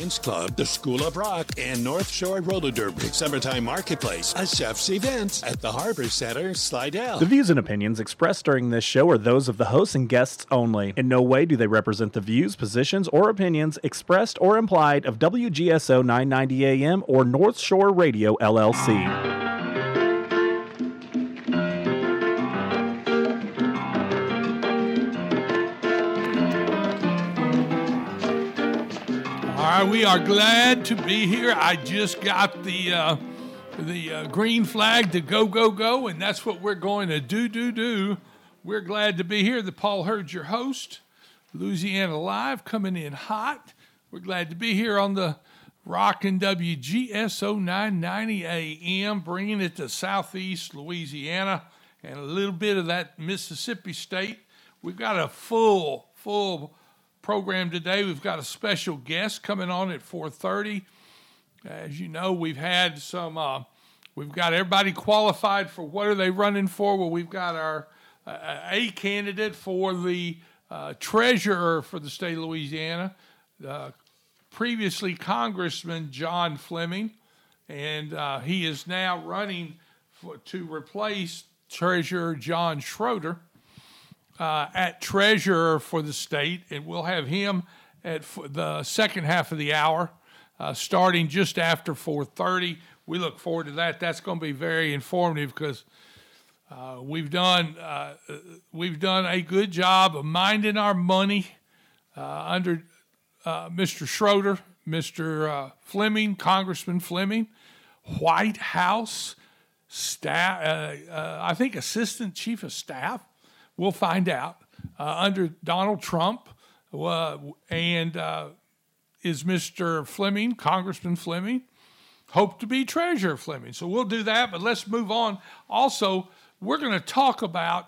Lions Club, the School of Rock, and North Shore Roller Derby. Summertime Marketplace, a chef's event at the Harbor Center, Slidell. The views and opinions expressed during this show are those of the hosts and guests only. In no way do they represent the views, positions, or opinions expressed or implied of WGSO 990 AM or North Shore Radio, LLC. All right, we are glad to be here. I just got the green flag to go, and that's what we're going to do. We're glad to be here. The Paul Hurd, your host, Louisiana Live, coming in hot. We're glad to be here on the Rockin' WGSO 990 AM, bringing it to Southeast Louisiana and a little bit of that Mississippi State. We've got a full program today. We've got a special guest coming on at 4:30. As you know, we've had we've got everybody qualified for what are they running for. Well, we've got our a candidate for the treasurer for the state of Louisiana, previously Congressman John Fleming, and he is now running to replace Treasurer John Schroeder at treasurer for the state, and we'll have him at the second half of the hour, starting just after 4:30. We look forward to that. That's going to be very informative because we've done a good job of minding our money under Mr. Schroeder, Mr. Fleming, Congressman Fleming, White House staff, I think Assistant Chief of Staff. We'll find out under Donald Trump, and is Mr. Fleming, Congressman Fleming, hope to be Treasurer Fleming. So we'll do that, but let's move on. Also, we're going to talk about,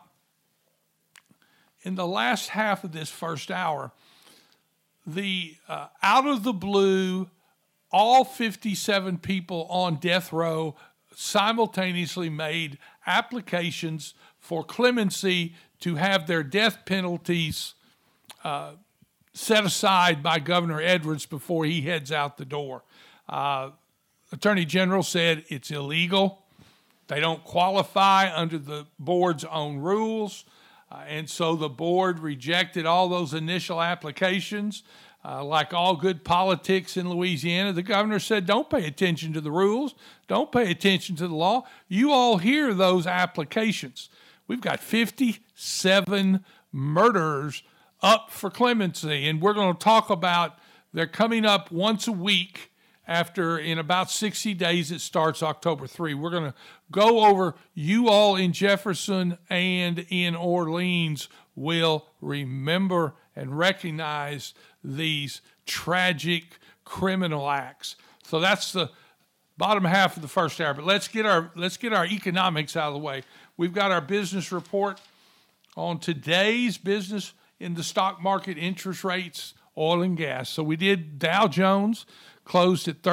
in the last half of this first hour, the out of the blue, all 57 people on death row simultaneously made applications for clemency to have their death penalties set aside by Governor Edwards before he heads out the door. Attorney General said it's illegal. They don't qualify under the board's own rules, and so the board rejected all those initial applications. Like all good politics in Louisiana, the governor said, don't pay attention to the rules. Don't pay attention to the law. You all hear those applications. We've got 57 murderers up for clemency, and we're going to talk about they're coming up once a week after, in about 60 days, it starts October 3. We're going to go over, you all in Jefferson and in Orleans will remember and recognize these tragic criminal acts. So that's the bottom half of the first hour. But let's get our economics out of the way. We've got our business report on today's business in the stock market, interest rates, oil and gas. So we did Dow Jones closed at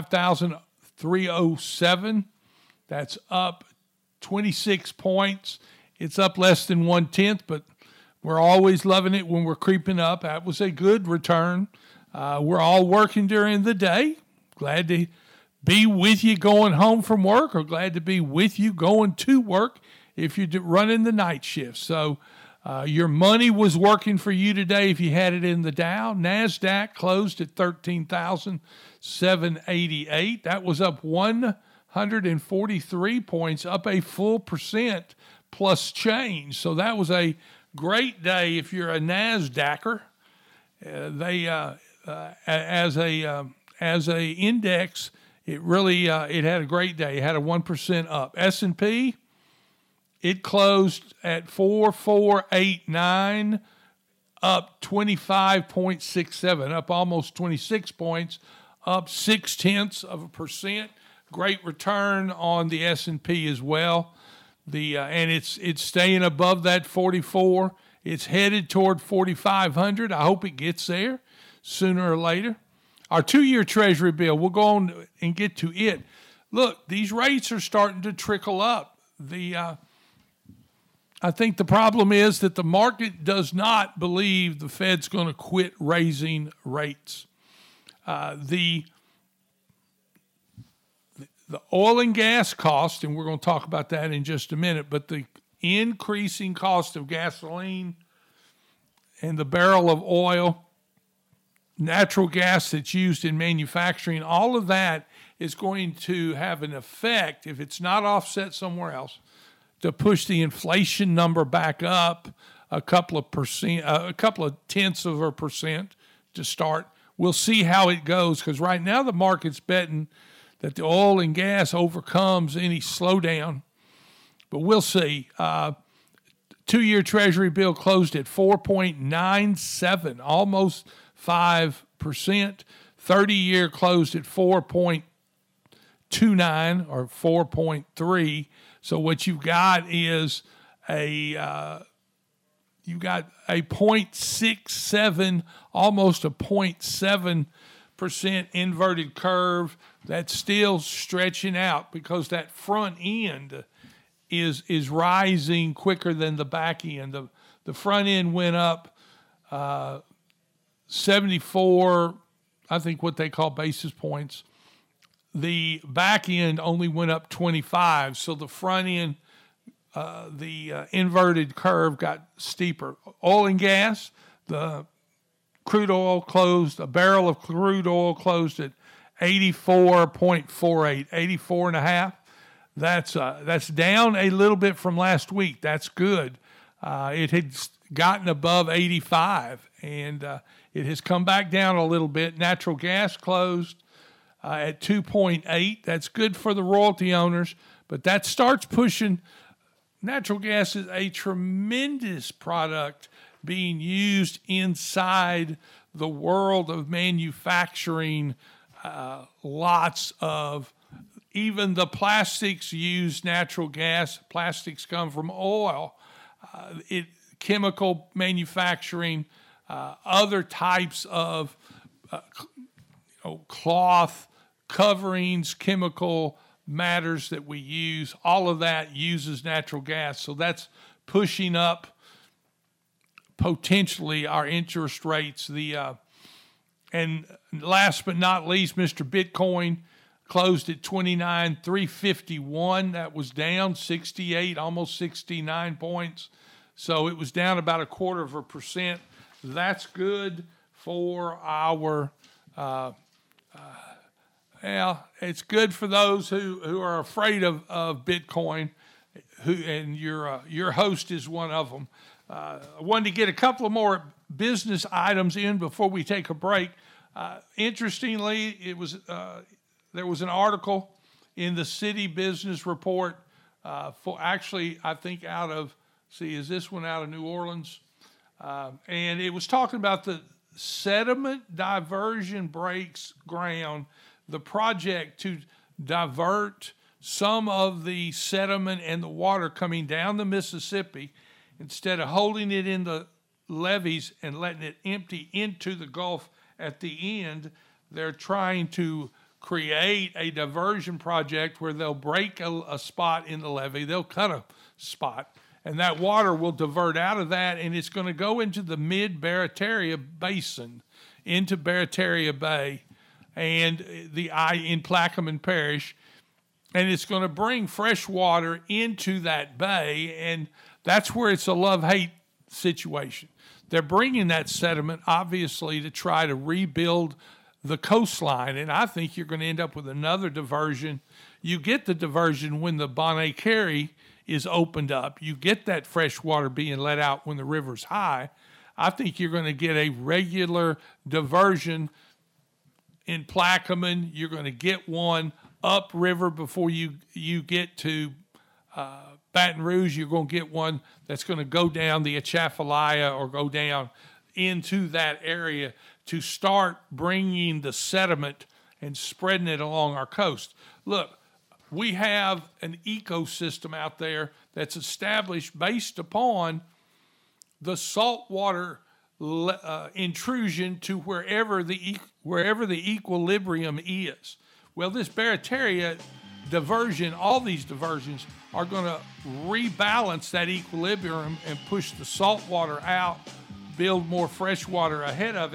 35,307. That's up 26 points. It's up less than 1/10, but we're always loving it when we're creeping up. That was a good return. We're all working during the day. Glad to be with you going home from work, or glad to be with you going to work if you're running the night shift. So your money was working for you today if you had it in the Dow. NASDAQ closed at 13,788. That was up 143 points, up a full percent plus change. So that was a great day if you're a NASDAQer. As a index, it really it had a great day. It had a 1% up. S&P, it closed at 4489, up 25.67, up almost 26 points, up 0.6%. Great return on the S&P as well. And it's staying above that 44. It's headed toward 4,500. I hope it gets there sooner or later. Our 2-year Treasury bill, we'll go on and get to it. Look, these rates are starting to trickle up. I think the problem is that the market does not believe the Fed's going to quit raising rates. The oil and gas cost, and we're going to talk about that in just a minute, but the increasing cost of gasoline and the barrel of oil, natural gas that's used in manufacturing, all of that is going to have an effect, if it's not offset somewhere else, to push the inflation number back up a couple of tenths of a percent to start. We'll see how it goes, because right now the market's betting that the oil and gas overcomes any slowdown. But we'll see. 2-year Treasury bill closed at 4.97, almost 5%. 30-year closed at 4.29 or 4.3. So what you've got is a 0.67, almost a 0.7% inverted curve that's still stretching out, because that front end is rising quicker than the back end. The front end went up 74, I think what they call basis points. The back end only went up 25, so the front end, the inverted curve got steeper. Oil and gas, the crude oil closed, a barrel of crude oil closed at 84.48, 84.5. That's down a little bit from last week. That's good. It had gotten above 85, and it has come back down a little bit. Natural gas closed at 2.8. That's good for the royalty owners, but that starts pushing. Natural gas is a tremendous product being used inside the world of manufacturing. Lots of, even the plastics use natural gas. Plastics come from oil. Chemical manufacturing, other types of cloth coverings, chemical matters that we use, all of that uses natural gas. So that's pushing up potentially our interest rates. And last but not least, Mr. Bitcoin closed at 29,351. That was down 68, almost 69 points. So it was down about 0.25%. That's good for our, it's good for those who are afraid of Bitcoin, and your host is one of them. I wanted to get a couple of more business items in before we take a break. Interestingly, there was an article in the City Business Report I think is this one out of New Orleans? And it was talking about the sediment diversion breaks ground, the project to divert some of the sediment and the water coming down the Mississippi, instead of holding it in the levees and letting it empty into the Gulf at the end. They're trying to create a diversion project where they'll break a spot in the levee, they'll cut a spot, and that water will divert out of that, and it's going to go into the mid-Barataria Basin, into Barataria Bay, and in Plaquemine Parish, and it's going to bring fresh water into that bay, and that's where it's a love-hate situation. They're bringing that sediment, obviously, to try to rebuild the coastline, and I think you're going to end up with another diversion. You get the diversion when the Bonnet Carré is opened up. You get that fresh water being let out when the river's high. I think you're going to get a regular diversion in Plaquemine. You're going to get one upriver before you get to Baton Rouge. You're going to get one that's going to go down the Atchafalaya or go down into that area to start bringing the sediment and spreading it along our coast. Look, we have an ecosystem out there that's established based upon the saltwater intrusion to wherever the equilibrium is. Well, this Barataria diversion, all these diversions are going to rebalance that equilibrium and push the salt water out, build more fresh water ahead of it.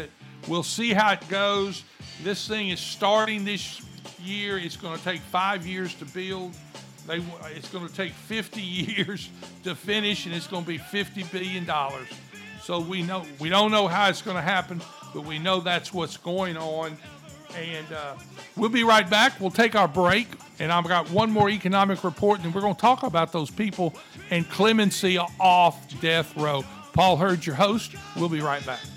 We'll see how it goes. This thing is starting this year. It's going to take 5 years to build. It's going to take 50 years to finish, and it's going to be $50 billion. So we don't know how it's going to happen, but we know that's what's going on. And we'll be right back. We'll take our break, and I've got one more economic report, and we're going to talk about those people and clemency off death row. Paul Hurd, your host. We'll be right back.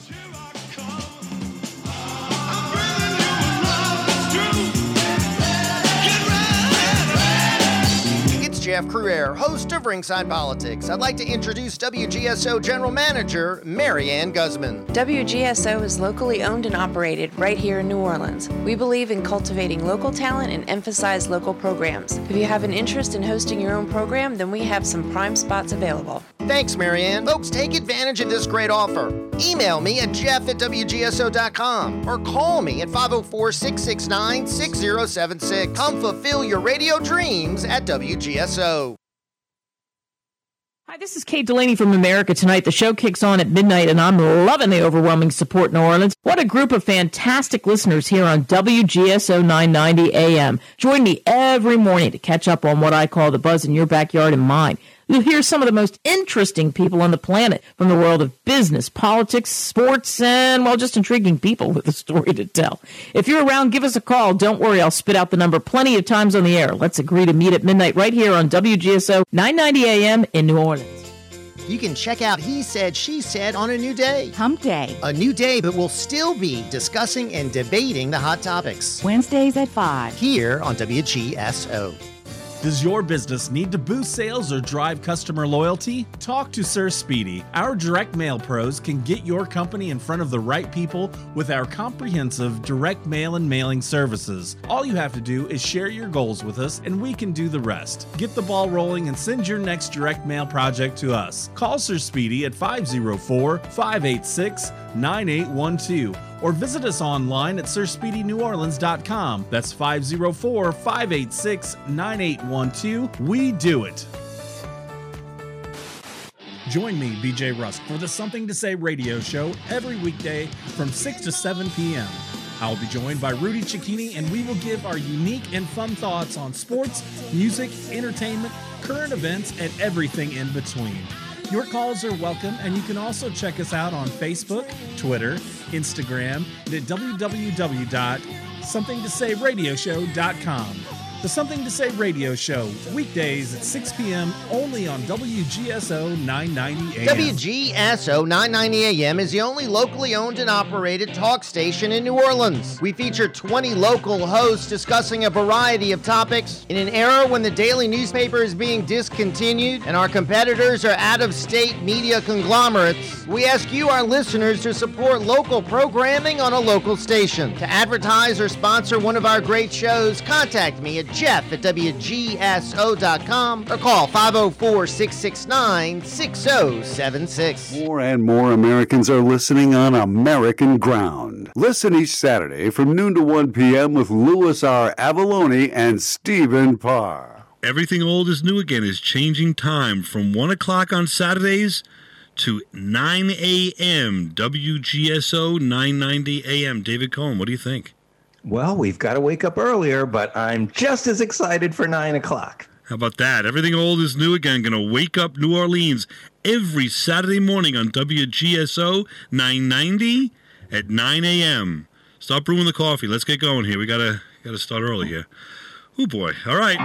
Jeff Cruere, host of Ringside Politics. I'd like to introduce WGSO General Manager Marianne Guzman. WGSO is locally owned and operated right here in New Orleans. We believe in cultivating local talent and emphasize local programs. If you have an interest in hosting your own program, then we have some prime spots available. Thanks, Marianne. Folks, take advantage of this great offer. Email me at jeff@wgso.com or call me at 504-669-6076. Come fulfill your radio dreams at WGSO. Hi, this is Kate Delaney from America Tonight. The show kicks on at midnight, and I'm loving the overwhelming support in New Orleans. What a group of fantastic listeners here on WGSO 990 AM. Join me every morning to catch up on what I call the buzz in your backyard and mine. You'll hear some of the most interesting people on the planet from the world of business, politics, sports, and, well, just intriguing people with a story to tell. If you're around, give us a call. Don't worry, I'll spit out the number plenty of times on the air. Let's agree to meet at midnight right here on WGSO 990 AM in New Orleans. You can check out He Said, She Said on a new day. Hump Day. A new day, but we'll still be discussing and debating the hot topics. Wednesdays at 5. Here on WGSO. Does your business need to boost sales or drive customer loyalty? Talk to Sir Speedy. Our direct mail pros can get your company in front of the right people with our comprehensive direct mail and mailing services. All you have to do is share your goals with us and we can do the rest. Get the ball rolling and send your next direct mail project to us. Call Sir Speedy at 504-586-9812 or visit us online at SirSpeedyNewOrleans.com. That's 504-586-9812. We do it. Join me, BJ Rusk, for the Something to Say radio show every weekday from 6 to 7 p.m. I will be joined by Rudy Cicchini, and we will give our unique and fun thoughts on sports, music, entertainment, current events, and everything in between. Your calls are welcome, and you can also check us out on Facebook, Twitter, Instagram, and at www.somethingtosayradioshow.com. The Something to Say radio show, weekdays at 6 p.m. only on WGSO 990 AM. WGSO 990 AM is the only locally owned and operated talk station in New Orleans. We feature 20 local hosts discussing a variety of topics. In an era when the daily newspaper is being discontinued and our competitors are out-of-state media conglomerates, we ask you, our listeners, to support local programming on a local station. To advertise or sponsor one of our great shows, contact me at jeff@wgso.com or call 504-669-6076. More and more Americans are listening on American Ground. Listen each Saturday from noon to 1 p.m. with Louis R. Avalone and Stephen Parr. Everything Old is New Again is changing time from 1 o'clock on Saturdays to 9 a.m. WGSO 990 a.m. David Cohen, what do you think? Well, we've got to wake up earlier, but I'm just as excited for 9 o'clock. How about that? Everything Old is New Again. Going to wake up New Orleans every Saturday morning on WGSO 990 at 9 a.m. Stop brewing the coffee. Let's get going here. We gotta start early here. Oh, boy. All right.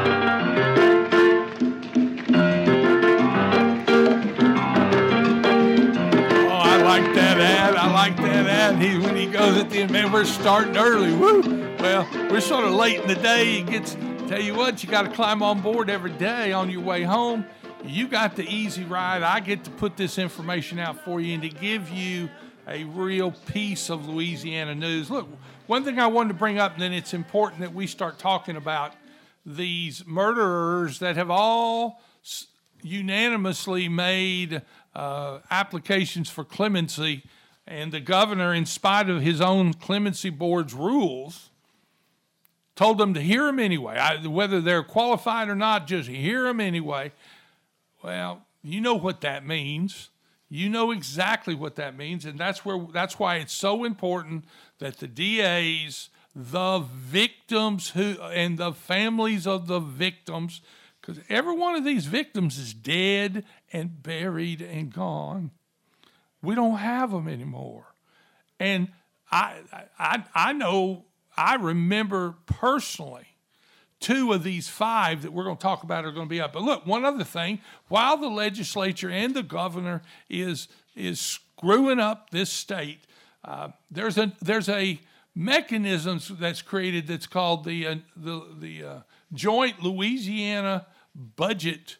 I like that ad. When he goes at the end, man, we're starting early. Woo! Well, we're sort of late in the day. Tell you what, you got to climb on board every day on your way home. You got the easy ride. I get to put this information out for you and to give you a real piece of Louisiana news. Look, one thing I wanted to bring up, and then it's important that we start talking about these murderers that have all unanimously made applications for clemency, and the governor, in spite of his own clemency board's rules, told them to hear them anyway. Whether they're qualified or not, just hear them anyway. Well, you know what that means. You know exactly what that means, and that's why it's so important that the DAs, the victims and the families of the victims, because every one of these victims is dead and buried and gone. We don't have them anymore. And I know, I remember personally 2 of these 5 that we're going to talk about are going to be up. But look, one other thing, while the legislature and the governor is screwing up this state, there's a mechanism that's created that's called the Joint Louisiana Budget.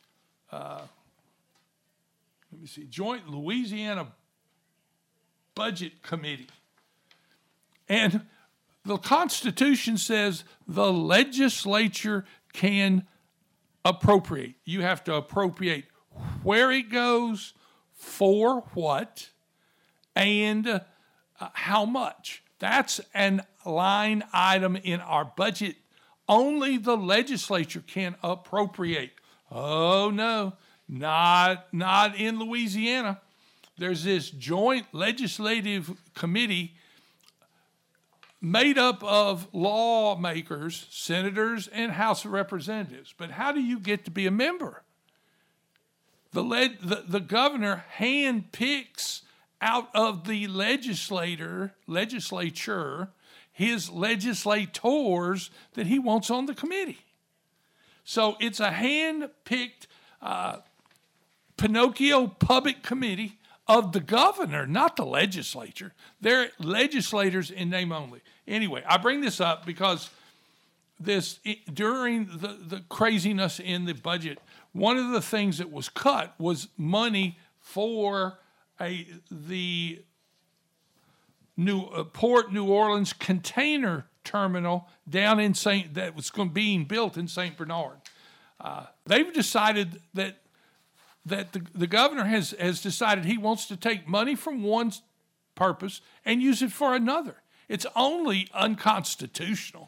Joint Louisiana Budget Committee, and the Constitution says the legislature can appropriate. You have to appropriate where it goes, for what, and how much. That's an line item in our budget. Only the legislature can appropriate. Oh, no, not in Louisiana. There's this joint legislative committee made up of lawmakers, senators, and House of Representatives. But how do you get to be a member? The governor handpicks out of the legislature his legislators that he wants on the committee. So it's a hand-picked Pinocchio public committee of the governor, not the legislature. They're legislators in name only. Anyway, I bring this up because during the craziness in the budget, one of the things that was cut was money for the Port New Orleans container terminal down in that was being built in St. Bernard. They've decided that the governor has decided he wants to take money from one purpose and use it for another. It's only unconstitutional.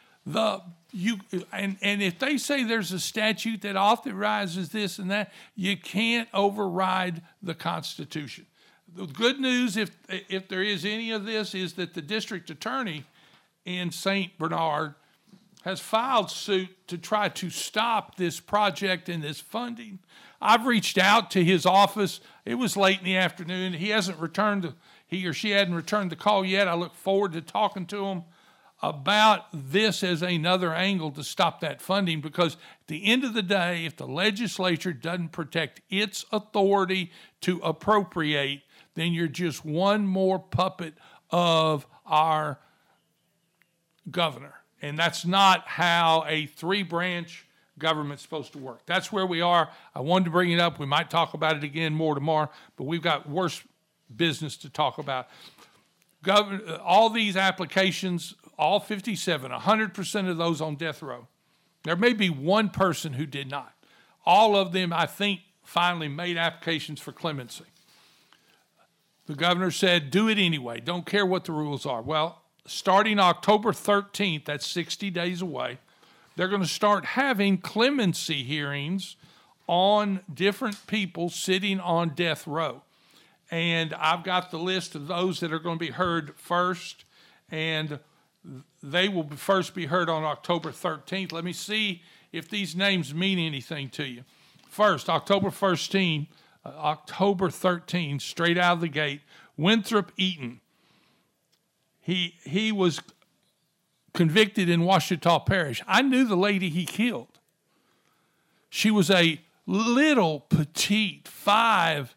And if they say there's a statute that authorizes this and that, you can't override the Constitution. The good news, if there is any of this, is that the district attorney in St. Bernard has filed suit to try to stop this project and this funding. I've reached out to his office. It was late in the afternoon. He or she hadn't returned the call yet. I look forward to talking to him about this as another angle to stop that funding, because at the end of the day, if the legislature doesn't protect its authority to appropriate, then you're just one more puppet of our governor. And that's not how a 3-branch government's supposed to work. That's where we are. I wanted to bring it up. We might talk about it again more tomorrow, but we've got worse business to talk about. All these applications, all 57, 100% of those on death row. There may be one person who did not. All of them, I think, finally made applications for clemency. The governor said, do it anyway. Don't care what the rules are. Well, starting October 13th, that's 60 days away, they're going to start having clemency hearings on different people sitting on death row. And I've got the list of those that are going to be heard first, and they will first be heard on October 13th. Let me see if these names mean anything to you. First, October 13, straight out of the gate, Winthrop Eaton. He was convicted in Ouachita Parish. I knew the lady he killed. She was a little petite, 5'8",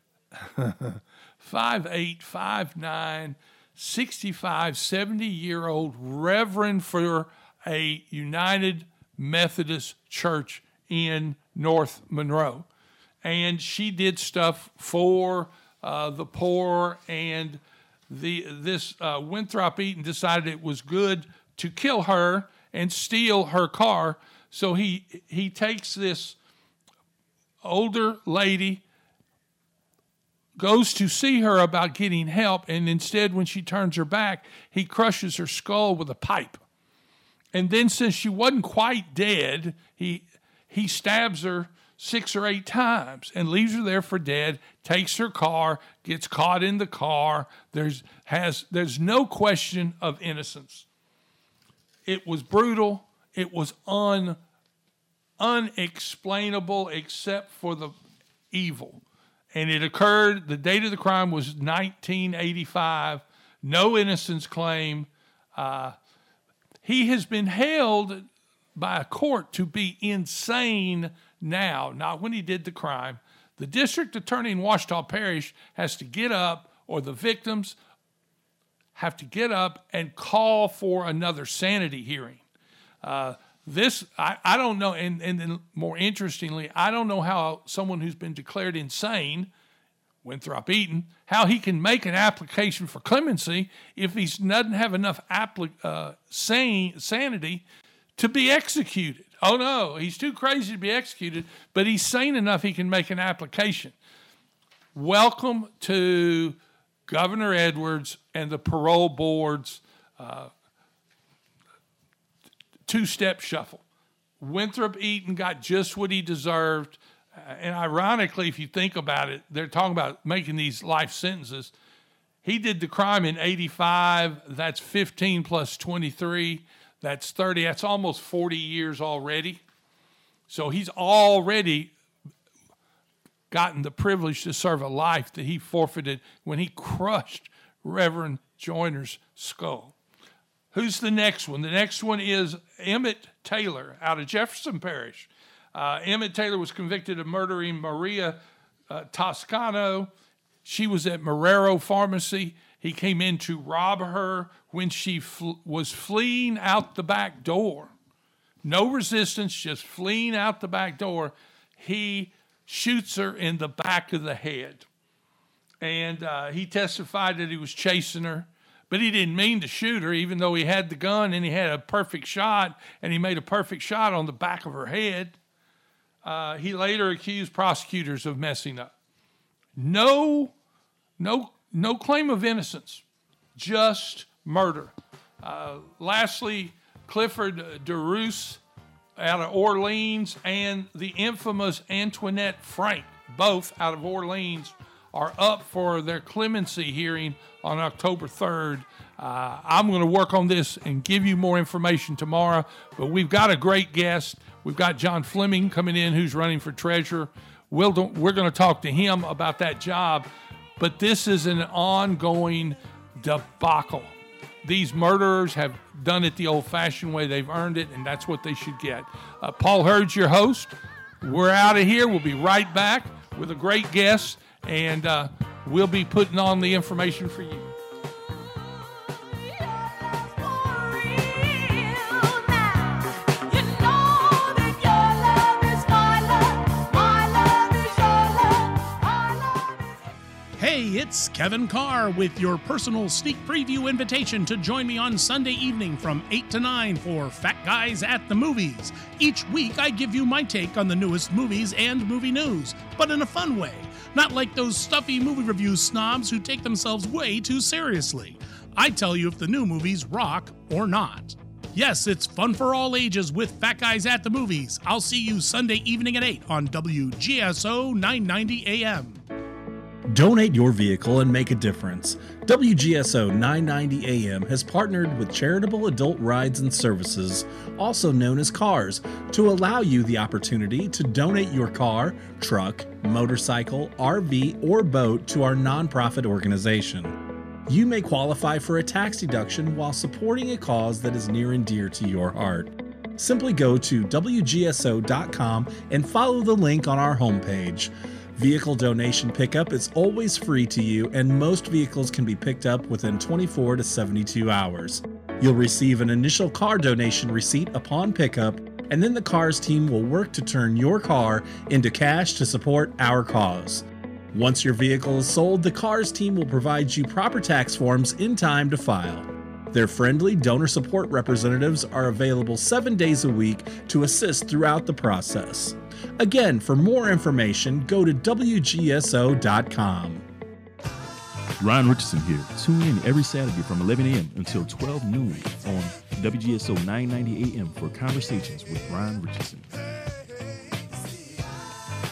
5'9", 65, 70-year-old reverend for a United Methodist Church in North Monroe. And she did stuff for the poor, and this Winthrop Eaton decided it was good to kill her and steal her car. So he takes this older lady, goes to see her about getting help, and instead, when she turns her back, he crushes her skull with a pipe. And then, since she wasn't quite dead, he stabs her 6 or 8 times and leaves her there for dead, takes her car, gets caught in the car. There's no question of innocence. It was brutal. It was unexplainable except for the evil. And it occurred, the date of the crime was 1985. No innocence claim. He has been held by a court to be insane now, not when he did the crime. The district attorney in Ouachita Parish has to get up, or the victims have to get up and call for another sanity hearing. I don't know, and then more interestingly, I don't know how someone who's been declared insane, Winthrop Eaton, how he can make an application for clemency if he doesn't have enough sanity to be executed. Oh no, he's too crazy to be executed, but he's sane enough he can make an application. Welcome to Governor Edwards and the parole board's two-step shuffle. Winthrop Eaton got just what he deserved. And ironically, if you think about it, they're talking about making these life sentences. He did the crime in 85. That's 15 plus 23. That's 30. That's almost 40 years already. So he's already gotten the privilege to serve a life that he forfeited when he crushed Reverend Joyner's skull. Who's the next one? The next one is Emmett Taylor out of Jefferson Parish. Emmett Taylor was convicted of murdering Maria Toscano. She was at Marrero Pharmacy. He came in to rob her when she was fleeing out the back door. No resistance, just fleeing out the back door. He shoots her in the back of the head. And he testified that he was chasing her, but he didn't mean to shoot her, even though he had the gun and he had a perfect shot, and he made a perfect shot on the back of her head. He later accused prosecutors of messing up. No claim of innocence, just murder. Lastly, Clifford DeRoos out of Orleans and the infamous Antoinette Frank, both out of Orleans, are up for their clemency hearing on October 3rd. I'm going to work on this and give you more information tomorrow, but we've got a great guest. We've got John Fleming coming in, who's running for treasurer. We're going to talk to him about that job, but this is an ongoing debacle. These murderers have done it the old-fashioned way. They've earned it, and that's what they should get. Paul Hurd's your host. We're out of here. We'll be right back with a great guest, and we'll be putting on the information for you. Hey, it's Kevin Carr with your personal sneak preview invitation to join me on Sunday evening from 8 to 9 for Fat Guys at the Movies. Each week, I give you my take on the newest movies and movie news, but in a fun way. Not like those stuffy movie review snobs who take themselves way too seriously. I tell you if the new movies rock or not. Yes, it's fun for all ages with Fat Guys at the Movies. I'll see you Sunday evening at 8 on WGSO 990 AM. Donate your vehicle and make a difference. WGSO 990 AM has partnered with Charitable Adult Rides and Services, also known as CARS, to allow you the opportunity to donate your car, truck, motorcycle, RV, or boat to our nonprofit organization. You may qualify for a tax deduction while supporting a cause that is near and dear to your heart. Simply go to WGSO.com and follow the link on our homepage. Vehicle donation pickup is always free to you, and most vehicles can be picked up within 24 to 72 hours. You'll receive an initial car donation receipt upon pickup, and then the CARS team will work to turn your car into cash to support our cause. Once your vehicle is sold, the CARS team will provide you proper tax forms in time to file. Their friendly donor support representatives are available 7 days a week to assist throughout the process. Again, for more information, go to WGSO.com. Ryan Richardson here. Tune in every Saturday from 11 a.m. until 12 noon on WGSO 990 AM for Conversations with Ryan Richardson.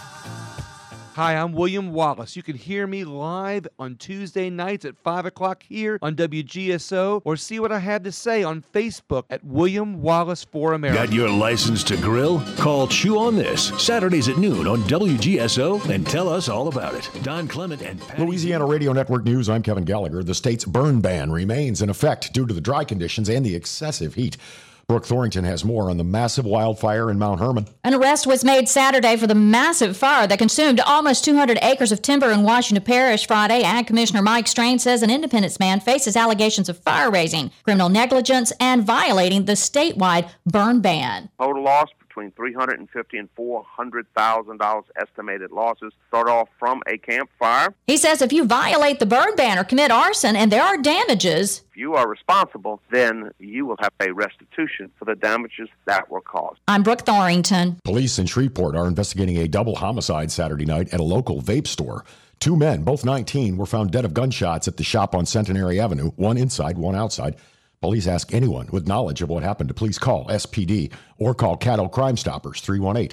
Hi, I'm William Wallace. You can hear me live on Tuesday nights at 5 o'clock here on WGSO, or see what I have to say on Facebook at William Wallace for America. Got your license to grill? Call Chew on This, Saturdays at noon on WGSO, and tell us all about it. Don Clement and Patty. Louisiana Radio Network News, I'm Kevin Gallagher. The state's burn ban remains in effect due to the dry conditions and the excessive heat. Brooke Thorrington has more on the massive wildfire in Mount Herman. An arrest was made Saturday for the massive fire that consumed almost 200 acres of timber in Washington Parish Friday. Ag Commissioner Mike Strain says an Independence man faces allegations of fire raising, criminal negligence, and violating the statewide burn ban. Total loss between $350,000 and $400,000 estimated losses start off from a campfire. He says if you violate the burn ban or commit arson and there are damages, if you are responsible, then you will have to pay restitution for the damages that were caused. I'm Brooke Thorrington. Police in Shreveport are investigating a double homicide Saturday night at a local vape store. 2 men, both 19, were found dead of gunshots at the shop on Centenary Avenue, one inside, one outside. Police ask anyone with knowledge of what happened to please call SPD or call Caddo Crime Stoppers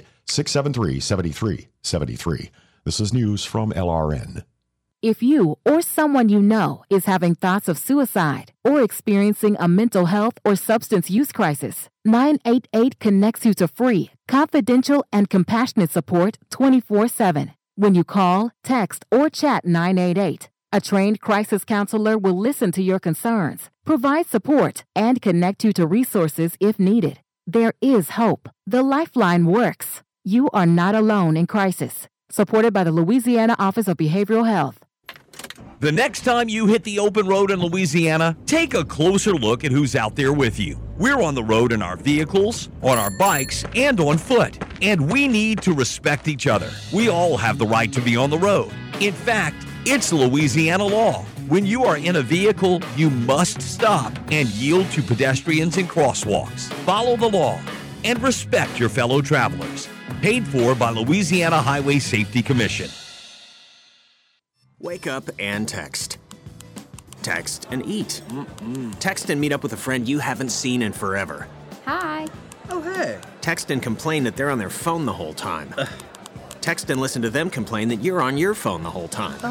318-673-7373. This is news from LRN. If you or someone you know is having thoughts of suicide or experiencing a mental health or substance use crisis, 988 connects you to free, confidential, and compassionate support 24/7. When you call, text, or chat 988, a trained crisis counselor will listen to your concerns, provide support, and connect you to resources if needed. There is hope. The Lifeline works. You are not alone in crisis. Supported by the Louisiana Office of Behavioral Health. The next time you hit the open road in Louisiana, take a closer look at who's out there with you. We're on the road in our vehicles, on our bikes, and on foot. And we need to respect each other. We all have the right to be on the road. In fact, it's Louisiana law. When you are in a vehicle, you must stop and yield to pedestrians and crosswalks. Follow the law and respect your fellow travelers. Paid for by Louisiana Highway Safety Commission. Wake up and text. Text and eat. Text and meet up with a friend you haven't seen in forever. Hi. Oh, hey. Text and complain that they're on their phone the whole time. Text and listen to them complain that you're on your phone the whole time.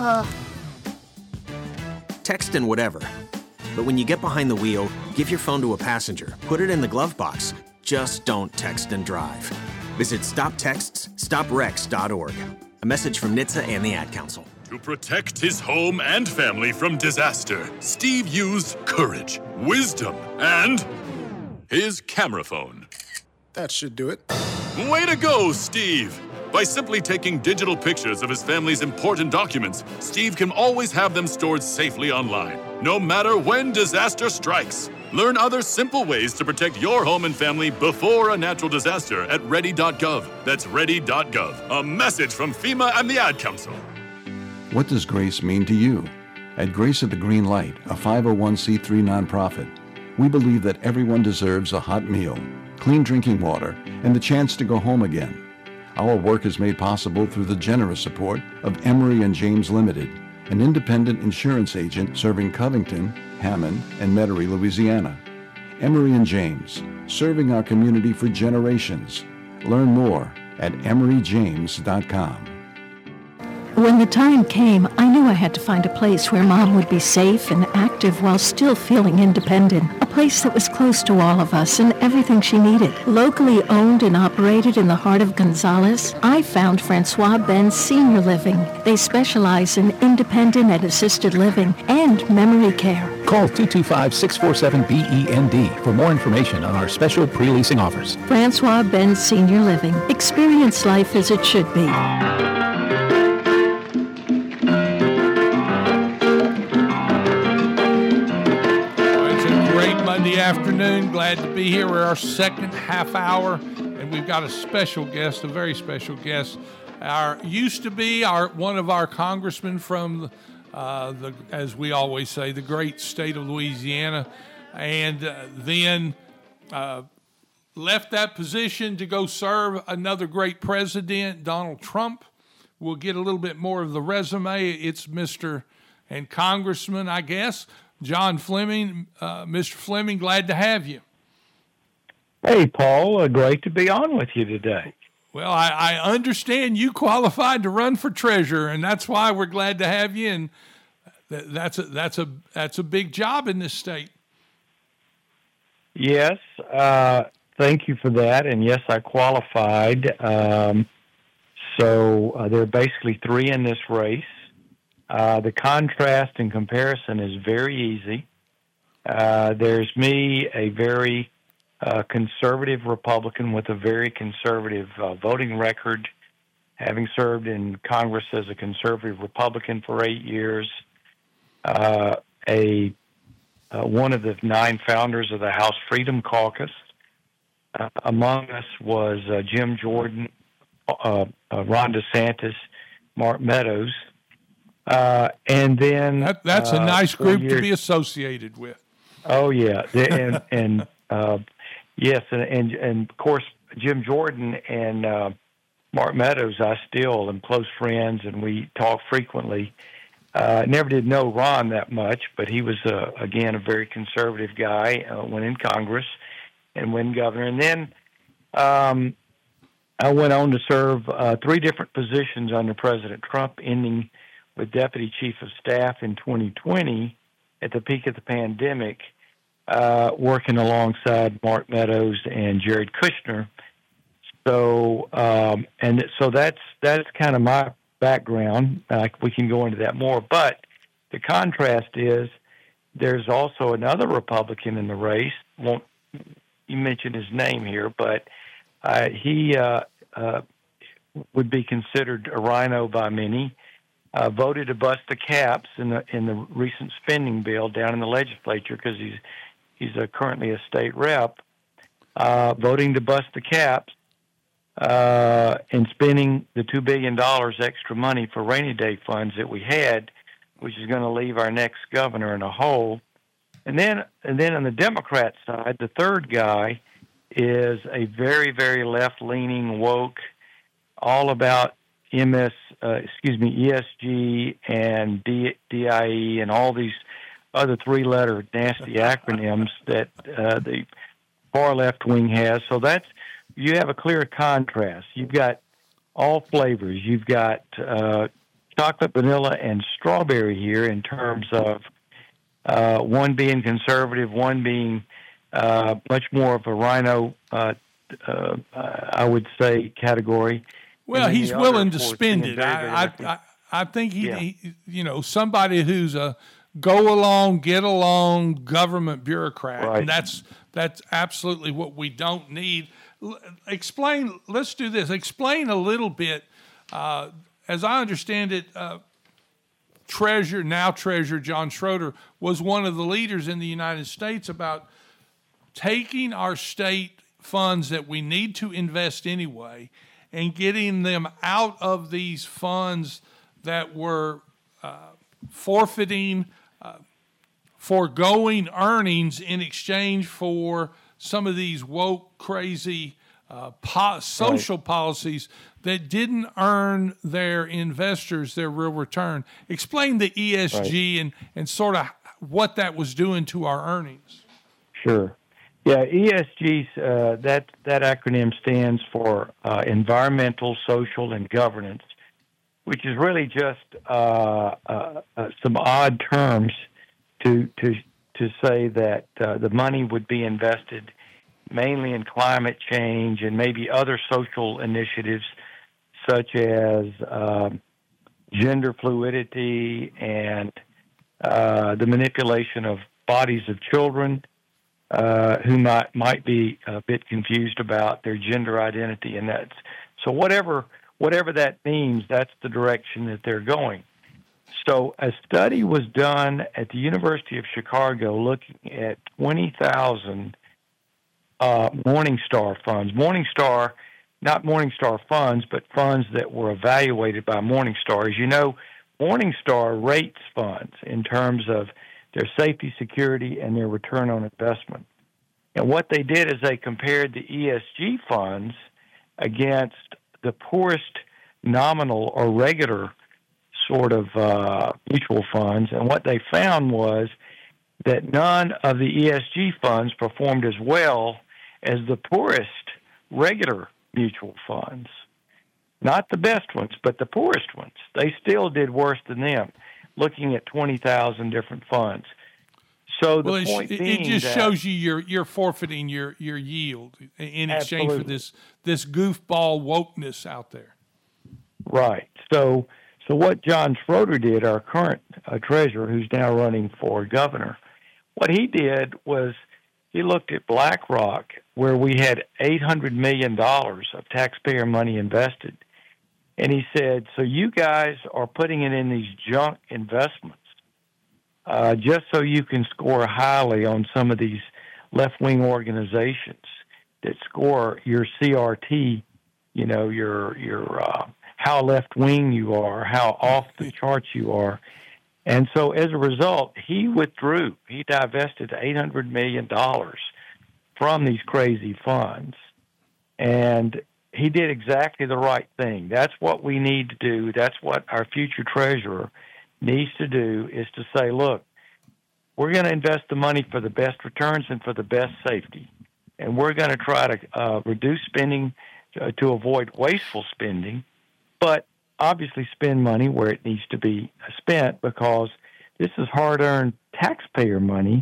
Text and whatever. But when you get behind the wheel, give your phone to a passenger. Put it in the glove box. Just don't text and drive. Visit StopTextsStopWrecks.org. A message from NHTSA and the Ad Council. To protect his home and family from disaster, Steve used courage, wisdom, and his camera phone. That should do it. Way to go, Steve! By simply taking digital pictures of his family's important documents, Steve can always have them stored safely online, no matter when disaster strikes. Learn other simple ways to protect your home and family before a natural disaster at ready.gov. That's ready.gov. A message from FEMA and the Ad Council. What does grace mean to you? At Grace at the Green Light, a 501c3 nonprofit, we believe that everyone deserves a hot meal, clean drinking water, and the chance to go home again. Our work is made possible through the generous support of Emery & James Limited, an independent insurance agent serving Covington, Hammond, and Metairie, Louisiana. Emery & James, serving our community for generations. Learn more at emeryjames.com. When the time came, I knew I had to find a place where Mom would be safe and active while still feeling independent. A place that was close to all of us and everything she needed. Locally owned and operated in the heart of Gonzales, I found Francois Benz Senior Living. They specialize in independent and assisted living and memory care. Call 225-647-BEND for more information on our special pre-leasing offers. Francois Benz Senior Living. Experience life as it should be. Monday afternoon. Glad to be here. We're our second half hour, and we've got a special guest, a very special guest. One of our congressmen from as we always say, the great state of Louisiana, and then left that position to go serve another great president, Donald Trump. We'll get a little bit more of the resume. It's Mr. and Congressman, I guess, John Fleming. Mr. Fleming, glad to have you. Hey, Paul. Great to be on with you today. Well, I understand you qualified to run for treasurer, and that's why we're glad to have you. And that's a big job in this state. Yes, thank you for that. And yes, I qualified. So there are basically three in this race. The contrast and comparison is very easy. There's me, a very conservative Republican with a very conservative voting record, having served in Congress as a conservative Republican for 8 years, one of the 9 founders of the House Freedom Caucus. Among us was Jim Jordan, Ron DeSantis, Mark Meadows, and then that's a nice group to be associated with. Oh yeah, and yes, and of course Jim Jordan and Mark Meadows, I still am close friends, and we talk frequently. Never did know Ron that much, but he was again a very conservative guy when in Congress and when governor, and then. I went on to serve 3 different positions under President Trump, ending with Deputy Chief of Staff in 2020 at the peak of the pandemic, working alongside Mark Meadows and Jared Kushner. So, so that's kind of my background. We can go into that more, but the contrast is there's also another Republican in the race. Won't you mention his name here, but he would be considered a rhino by many. Voted to bust the caps in the recent spending bill down in the legislature because he's currently a state rep. Voting to bust the caps and spending the $2 billion extra money for rainy day funds that we had, which is going to leave our next governor in a hole. And then on the Democrat side, the third guy is a very, very left-leaning, woke, all about ESG and DIE and all these other 3-letter nasty acronyms that the far left wing has. So you have a clear contrast. You've got all flavors. You've got chocolate, vanilla, and strawberry here in terms of one being conservative, one being much more of a rhino, I would say, category. Well, he's willing to spend it. I think he, somebody who's a go along, get along government bureaucrat, right. And that's absolutely what we don't need. Let's do this. Explain a little bit, as I understand it. Treasurer John Schroeder was one of the leaders in the United States about taking our state funds that we need to invest anyway and getting them out of these funds that were foregoing earnings in exchange for some of these woke, crazy social policies that didn't earn their investors their real return. Explain the ESG and sort of what that was doing to our earnings. Sure. Yeah, ESG, that acronym stands for Environmental, Social, and Governance, which is really just some odd terms to say that the money would be invested mainly in climate change and maybe other social initiatives such as gender fluidity and the manipulation of bodies of children who might be a bit confused about their gender identity, and that's so whatever that means, that's the direction that they're going. So a study was done at the University of Chicago looking at 20,000 Morningstar funds. Morningstar, not Morningstar funds, but funds that were evaluated by Morningstar. As you know, Morningstar rates funds in terms of their safety, security, and their return on investment. And what they did is they compared the ESG funds against the poorest nominal or regular sort of mutual funds. And what they found was that none of the ESG funds performed as well as the poorest regular mutual funds. Not the best ones, but the poorest ones. They still did worse than them, looking at 20,000 different funds. So the point being it just that, shows you you're forfeiting your yield in exchange for Absolutely. this goofball wokeness out there. Right. So what John Schroeder did, our current treasurer, who's now running for governor, what he did was he looked at BlackRock, where we had $800 million of taxpayer money invested. And he said, so you guys are putting it in these junk investments just so you can score highly on some of these left-wing organizations that score your CRT, you know, your how left-wing you are, how off the charts you are. And so as a result, he withdrew. He divested $800 million from these crazy funds. And he did exactly the right thing. That's what we need to do. That's what our future treasurer needs to do, is to say, look, we're going to invest the money for the best returns and for the best safety. And we're going to try to reduce spending to avoid wasteful spending, but obviously spend money where it needs to be spent, because this is hard-earned taxpayer money.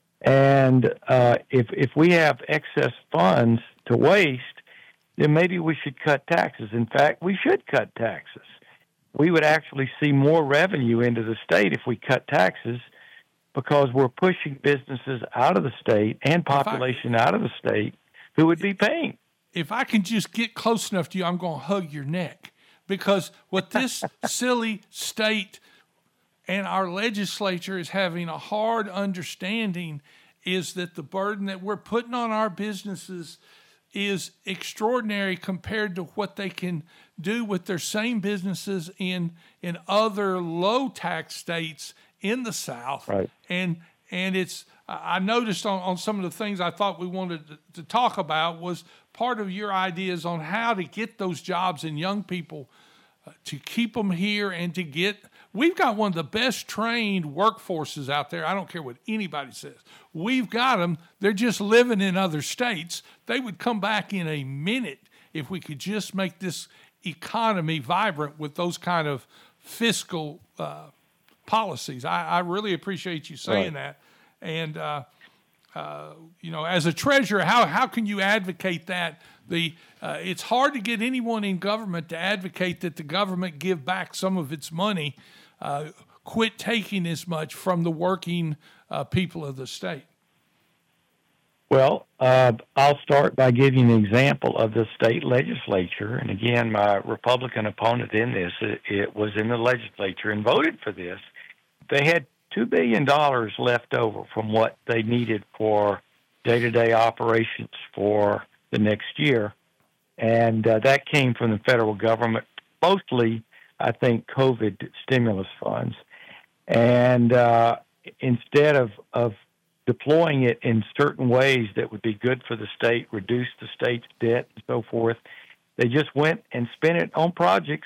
And if we have excess funds to waste, then maybe we should cut taxes. In fact, we should cut taxes. We would actually see more revenue into the state if we cut taxes, because we're pushing businesses out of the state and population out of the state who would be paying. If I can just get close enough to you, I'm going to hug your neck, because what this silly state and our legislature is having a hard understanding is that the burden that we're putting on our businesses is extraordinary compared to what they can do with their same businesses in other low tax states in the South. Right. And it's, I noticed on some of the things I thought we wanted to talk about was part of your ideas on how to get those jobs in young people, to keep them here, and to get, we've got one of the best trained workforces out there. I don't care what anybody says. We've got them. They're just living in other states. They would come back in a minute if we could just make this economy vibrant with those kind of fiscal policies. I really appreciate you saying that. And, you know, as a treasurer, how can you advocate that? It's hard to get anyone in government to advocate that the government give back some of its money, quit taking as much from the working people of the state. Well, I'll start by giving an example of the state legislature. And again, my Republican opponent in this, it was in the legislature and voted for this. They had $2 billion left over from what they needed for day-to-day operations for the next year. And that came from the federal government, mostly, I think, COVID stimulus funds. And instead of deploying it in certain ways that would be good for the state, reduce the state's debt and so forth, they just went and spent it on projects.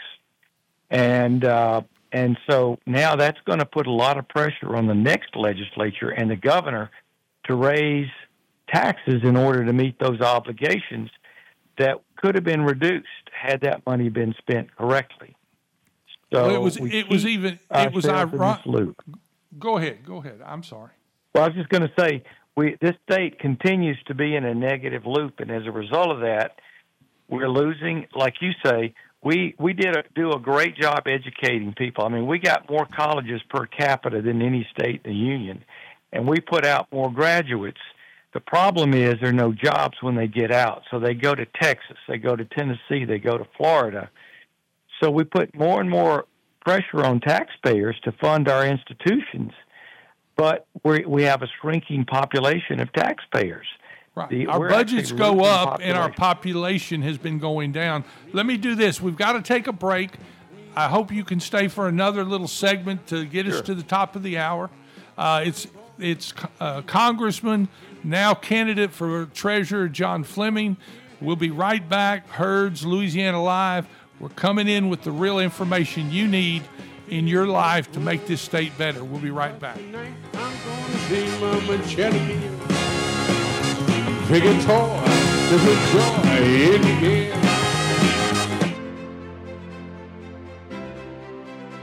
And so now that's going to put a lot of pressure on the next legislature and the governor to raise taxes in order to meet those obligations that could have been reduced had that money been spent correctly. So well, it was ironic. Go ahead. I'm sorry. Well, I was just going to say, this state continues to be in a negative loop, and as a result of that, we're losing, like you say, we do a great job educating people. I mean, we got more colleges per capita than any state in the union, and we put out more graduates. The problem is there are no jobs when they get out, so they go to Texas, they go to Tennessee, they go to Florida. So we put more and more pressure on taxpayers to fund our institutions, but we have a shrinking population of taxpayers. Right. Our budgets go up and our population has been going down. Let me do this. We've got to take a break. I hope you can stay for another little segment to get us to the top of the hour. It's Congressman, now candidate for treasurer, John Fleming. We'll be right back. Herds, Louisiana Live. We're coming in with the real information you need in your life to make this state better. We'll be right back. The guitar, there's a joy in the air.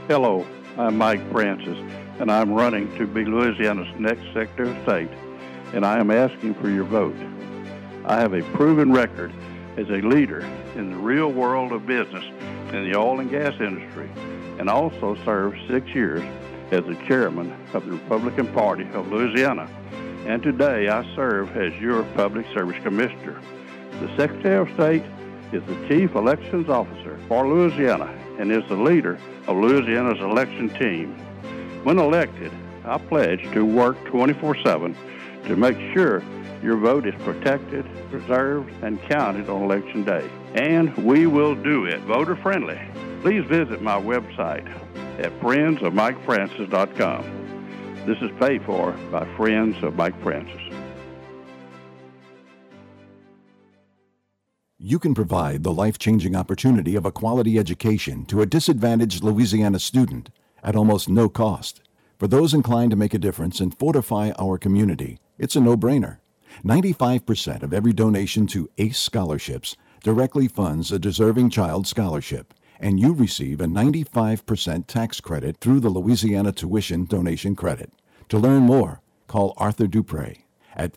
Hello, I'm Mike Francis, and I'm running to be Louisiana's next Secretary of State, and I am asking for your vote. I have a proven record as a leader in the real world of business in the oil and gas industry, and also served 6 years as the chairman of the Republican Party of Louisiana. And today I serve as your Public Service Commissioner. The Secretary of State is the Chief Elections Officer for Louisiana and is the leader of Louisiana's election team. When elected, I pledge to work 24/7 to make sure your vote is protected, preserved, and counted on Election Day. And we will do it voter-friendly. Please visit my website at friendsofmikefrancis.com. This is paid for by Friends of Mike Francis. You can provide the life-changing opportunity of a quality education to a disadvantaged Louisiana student at almost no cost. For those inclined to make a difference and fortify our community, it's a no-brainer. 95% of every donation to ACE scholarships directly funds a deserving child scholarship, and you receive a 95% tax credit through the Louisiana Tuition Donation Credit. To learn more, call Arthur Dupre at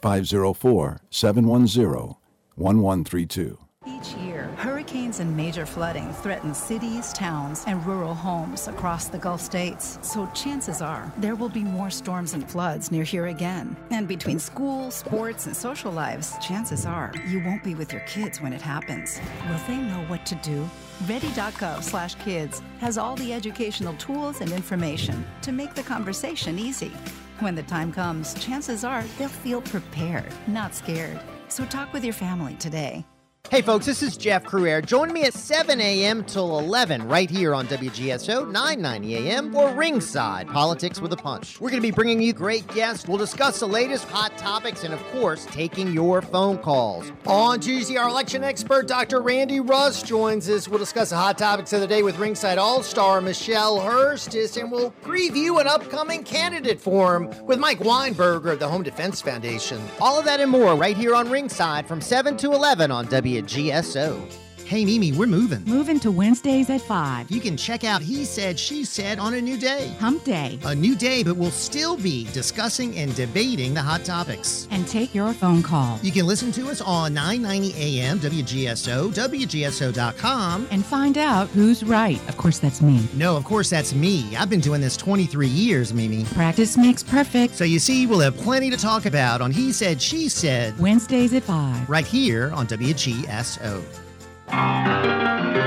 504-710-1132. Each year, hurricanes and major flooding threaten cities, towns, and rural homes across the Gulf states. So chances are there will be more storms and floods near here again. And between school, sports, and social lives, chances are you won't be with your kids when it happens. Will they know what to do? Ready.gov/kids has all the educational tools and information to make the conversation easy. When the time comes, chances are they'll feel prepared, not scared. So talk with your family today. Hey folks, this is Jeff Crouere. Join me at 7 a.m. till 11 right here on WGSO 990 a.m. for Ringside Politics with a Punch. We're going to be bringing you great guests. We'll discuss the latest hot topics and, of course, taking your phone calls. On Tuesday, our election expert, Dr. Randy Russ, joins us. We'll discuss the hot topics of the day with Ringside All-Star Michelle Hurstis, and we'll preview an upcoming candidate forum with Mike Weinberger of the Home Defense Foundation. All of that and more right here on Ringside from 7 to 11 on WGSO. Hey, Mimi, we're moving. Moving to Wednesdays at 5. You can check out He Said, She Said on a new day. Hump Day. A new day, but we'll still be discussing and debating the hot topics. And take your phone call. You can listen to us on 990 AM, WGSO, WGSO.com. And find out who's right. Of course, that's me. No, of course, that's me. I've been doing this 23 years, Mimi. Practice makes perfect. So you see, we'll have plenty to talk about on He Said, She Said. Wednesdays at 5. Right here on WGSO. All right,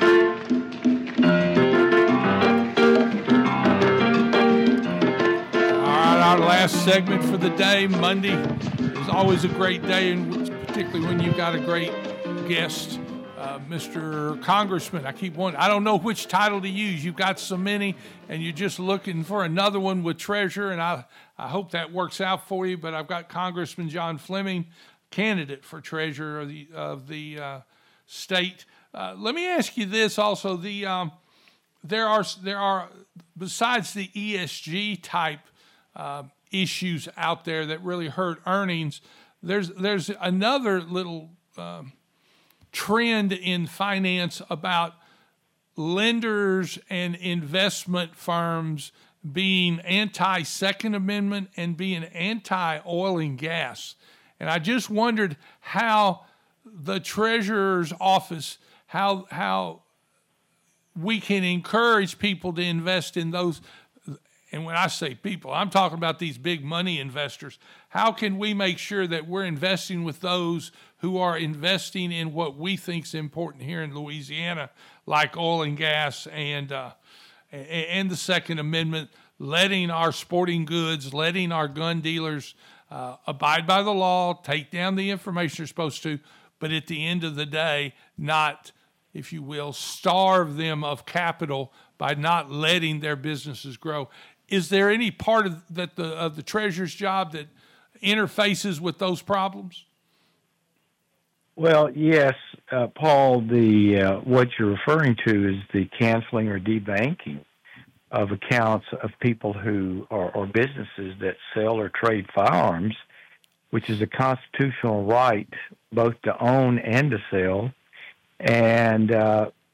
our last segment for the day, Monday, is always a great day, and particularly when you've got a great guest, Mr. Congressman. I don't know which title to use. You've got so many, and you're just looking for another one with treasurer, and I hope that works out for you. But I've got Congressman John Fleming, candidate for treasurer of the state. Let me ask you this also: there are besides the ESG type issues out there that really hurt earnings. There's another little trend in finance about lenders and investment firms being anti-Second Amendment and being anti-oil and gas. And I just wondered how the Treasurer's office, how we can encourage people to invest in those. And when I say people, I'm talking about these big money investors. How can we make sure that we're investing with those who are investing in what we think is important here in Louisiana, like oil and gas and the Second Amendment, letting our sporting goods, letting our gun dealers abide by the law, take down the information they're supposed to, but at the end of the day, not, if you will, starve them of capital by not letting their businesses grow. Is there any part of the Treasurer's job that interfaces with those problems? Well, yes, Paul. What you're referring to is the canceling or debanking of accounts of people who or businesses that sell or trade firearms, which is a constitutional right both to own and to sell. And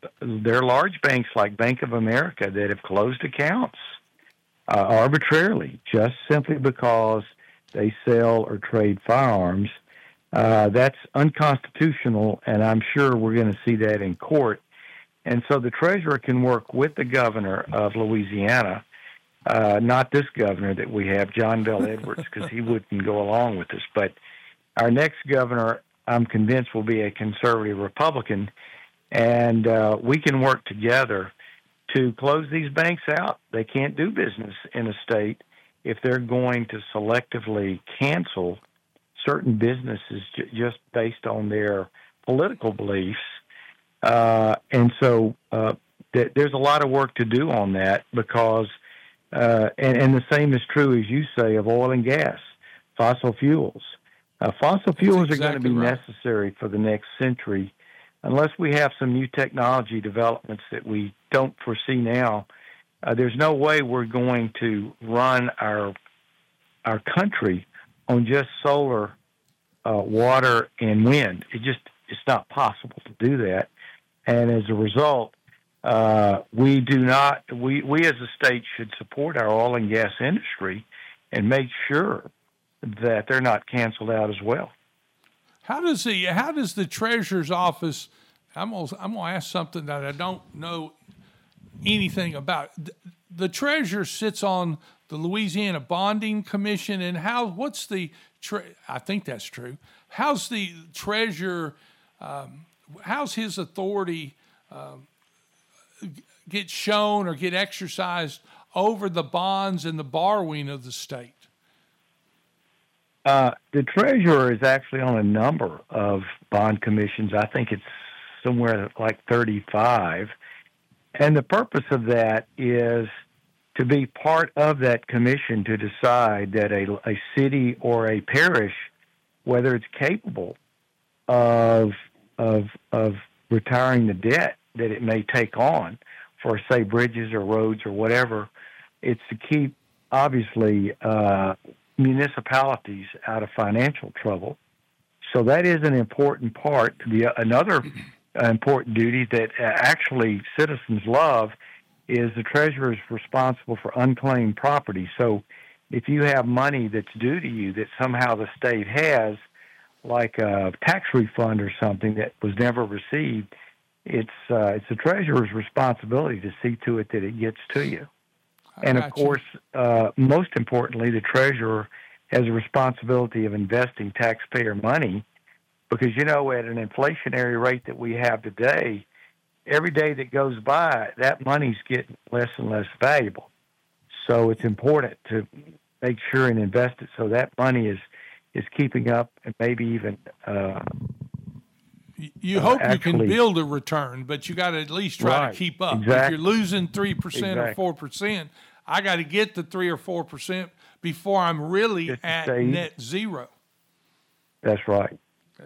there are large banks like Bank of America that have closed accounts arbitrarily, just simply because they sell or trade firearms. That's unconstitutional, and I'm sure we're going to see that in court. And so the treasurer can work with the governor of Louisiana, not this governor that we have, John Bel Edwards, because he wouldn't go along with this. But our next governor, I'm convinced, will be a conservative Republican, and we can work together to close these banks out. They can't do business in a state if they're going to selectively cancel certain businesses just based on their political beliefs. And so there's a lot of work to do on that because, and the same is true, as you say, of oil and gas, fossil fuels. Fossil fuels are going to be necessary for the next century unless we have some new technology developments that we don't foresee now. There's no way we're going to run our country on just solar, water, and wind. It's not possible to do that. And as a result, we as a state should support our oil and gas industry and make sure that they're not canceled out as well. How does the treasurer's office? I'm gonna ask something that I don't know anything about. The treasurer sits on the Louisiana Bonding Commission, and what's the? I think that's true. How's the treasurer? How's his authority get shown or get exercised over the bonds and the borrowing of the state? The treasurer is actually on a number of bond commissions. I think it's somewhere like 35. And the purpose of that is to be part of that commission to decide that a city or a parish, whether it's capable of retiring the debt that it may take on for, say, bridges or roads or whatever. It's to keep, obviously, municipalities out of financial trouble. So that is an important part. Another important duty that actually citizens love is the treasurer is responsible for unclaimed property. So if you have money that's due to you that somehow the state has, like a tax refund or something that was never received, it's the treasurer's responsibility to see to it that it gets to you. And of course, most importantly, the treasurer has a responsibility of investing taxpayer money because, at an inflationary rate that we have today, every day that goes by, that money's getting less and less valuable. So it's important to make sure and invest it so that money is keeping up and maybe even you hope you can build a return, but you got to at least try to keep up. Exactly. If you're losing 3% or 4%, I got to get the 3 or 4% before I'm really at net zero. That's right.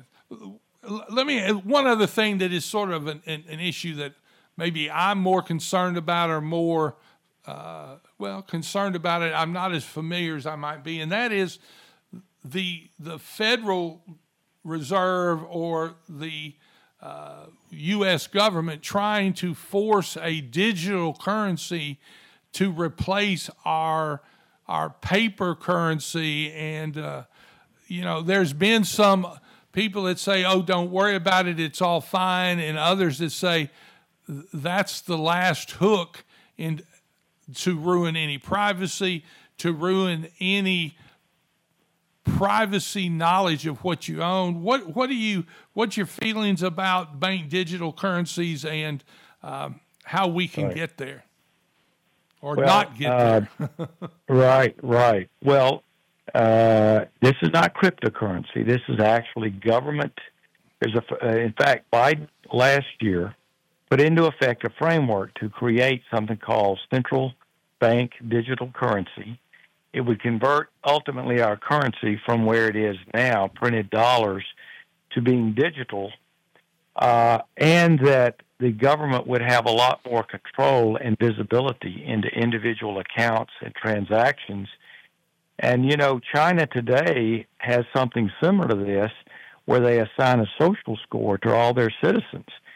One other thing that is sort of an issue that maybe I'm more concerned about or more concerned about it. I'm not as familiar as I might be, and that is the Federal Reserve or the U.S. government trying to force a digital currency to replace our paper currency. And, there's been some people that say, oh, don't worry about it, it's all fine, and others that say that's the last hook to ruin any privacy, to ruin any privacy knowledge of what you own. What's your feelings about bank digital currencies and how we can get there or not get there? Right. Well, this is not cryptocurrency. This is actually government. In fact, Biden last year put into effect a framework to create something called central bank digital currency. It would convert ultimately our currency from where it is now, printed dollars, to being digital, and that the government would have a lot more control and visibility into individual accounts and transactions. And, China today has something similar to this where they assign a social score to all their citizens.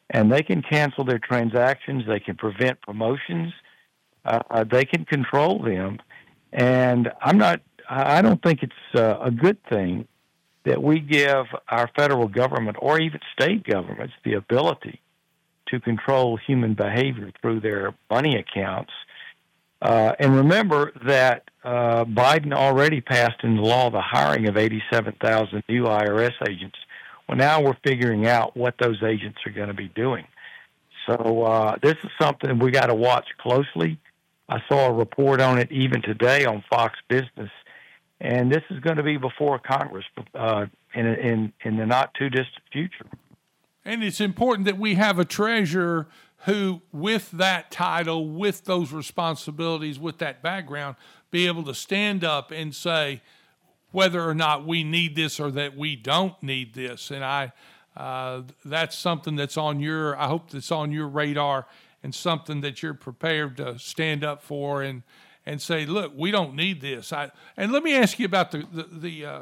and they can cancel their transactions. They can prevent promotions. They can control them. And I don't think it's a good thing that we give our federal government or even state governments the ability to control human behavior through their money accounts. And remember that Biden already passed into law the hiring of 87,000 new IRS agents. Well, now we're figuring out what those agents are going to be doing. So this is something we got to watch closely. I saw a report on it even today on Fox Business, and this is going to be before Congress in the not-too-distant future. And it's important that we have a treasurer who, with that title, with those responsibilities, with that background, be able to stand up and say whether or not we need this or that we don't need this. And that's something that's I hope that's on your radar and something that you're prepared to stand up for and say, look, we don't need this. And let me ask you about the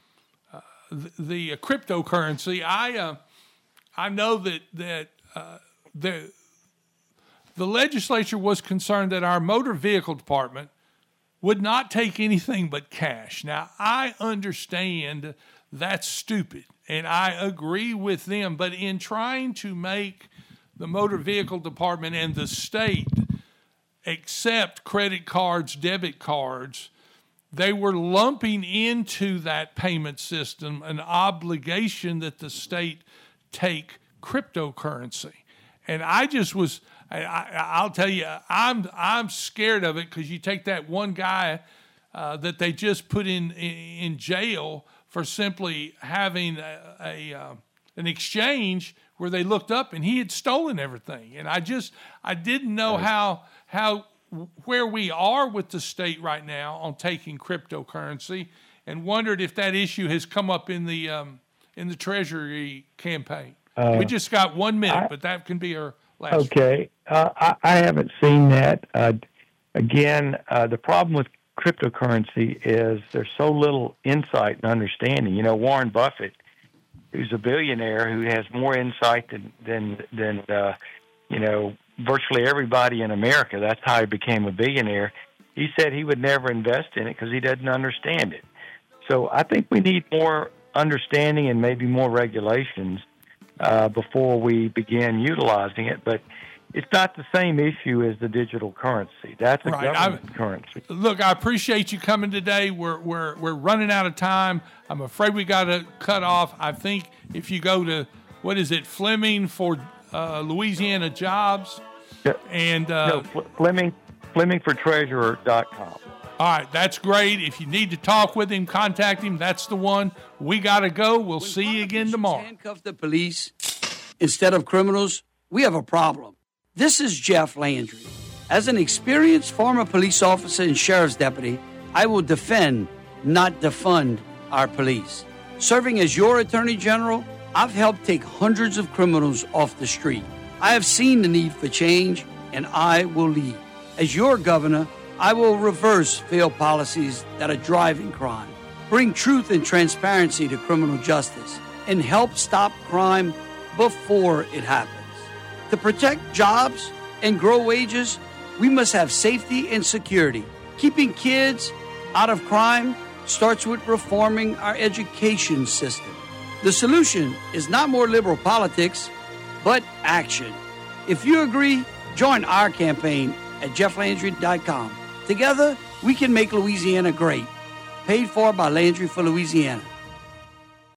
cryptocurrency. I know that the legislature was concerned that our motor vehicle department would not take anything but cash. Now, I understand that's stupid, and I agree with them. But in trying to make the motor vehicle department and the state accept credit cards, debit cards, they were lumping into that payment system an obligation that the state take cryptocurrency. And I'll tell you, I'm scared of it, because you take that one guy that they just put in jail for simply having an exchange where they looked up and he had stolen everything. And I didn't know where we are with the state right now on taking cryptocurrency, and wondered if that issue has come up in the Treasury campaign. We just got 1 minute, but that can be our last. Okay. I haven't seen that. Again, the problem with cryptocurrency is there's so little insight and understanding. You know, Warren Buffett, who's a billionaire who has more insight than virtually everybody in America. That's how he became a billionaire. He said he would never invest in it because he doesn't understand it. So I think we need more understanding and maybe more regulations before we begin utilizing it. But it's not the same issue as the digital currency. That's a government currency. Look, I appreciate you coming today. We're running out of time. I'm afraid we got to cut off. I think if you go to, Fleming for Louisiana Jobs, and FlemingforTreasurer.com. All right, that's great. If you need to talk with him, contact him. That's the one. We got to go. We'll see you again tomorrow. Handcuff the police instead of criminals, we have a problem. This is Jeff Landry. As an experienced former police officer and sheriff's deputy, I will defend, not defund, our police. Serving as your attorney general, I've helped take hundreds of criminals off the street. I have seen the need for change, and I will lead. As your governor, I will reverse failed policies that are driving crime, bring truth and transparency to criminal justice, and help stop crime before it happens. To protect jobs and grow wages, we must have safety and security. Keeping kids out of crime starts with reforming our education system. The solution is not more liberal politics, but action. If you agree, join our campaign at jefflandry.com. Together, we can make Louisiana great. Paid for by Landry for Louisiana.